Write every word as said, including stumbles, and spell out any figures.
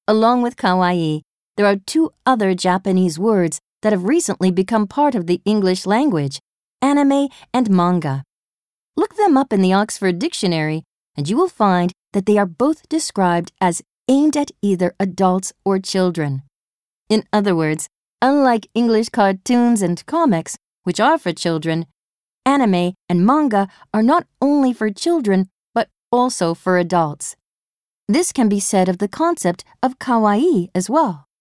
Along with kawaii, there are two other Japanese words that have recently become part of the English language, anime and manga. Look them up in the Oxford Dictionary, and you will find that they are both described as aimed at either adults or children. In other words, unlike English cartoons and comics, which are for children, anime and manga are not only for children, but also for adults. This can be said of the concept of kawaii as well.